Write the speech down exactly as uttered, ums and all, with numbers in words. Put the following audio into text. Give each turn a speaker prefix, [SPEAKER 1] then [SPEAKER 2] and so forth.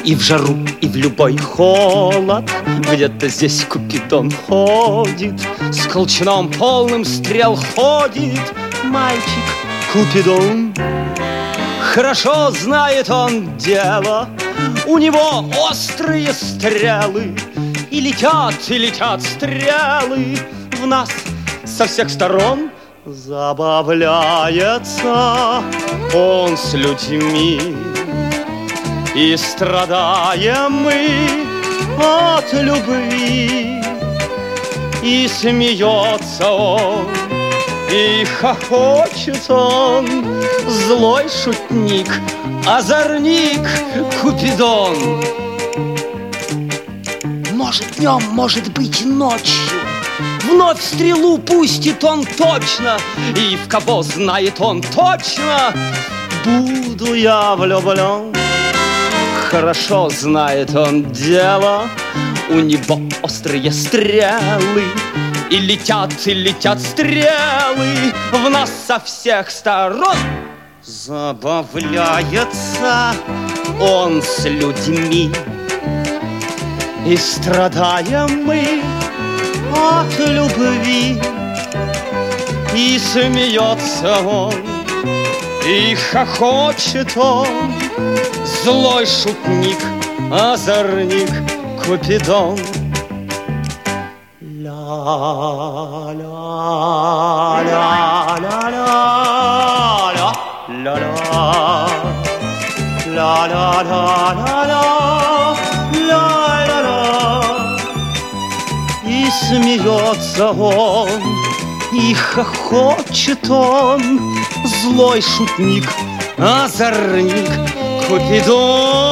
[SPEAKER 1] И в жару, и в любой холод где-то здесь Купидон ходит, с колчаном полным стрел ходит мальчик Купидон. Хорошо знает он дело, у него острые стрелы, и летят, и летят стрелы в нас со всех сторон. Забавляется он с людьми, и страдаем мы от любви. И смеется он, и хохочет он, злой шутник, озорник Купидон. Может днем, может быть ночью, вновь стрелу пустит он точно, и в кого знает он точно, буду я влюблен. Хорошо знает он дело, у него острые стрелы, и летят, и летят стрелы в нас со всех сторон. Забавляется он с людьми, и страдаем мы от любви. И смеется он, и хохочет он, злой шутник, озорник Купидон. И смеется он, и хохочет он, злой шутник, озорник Купидон.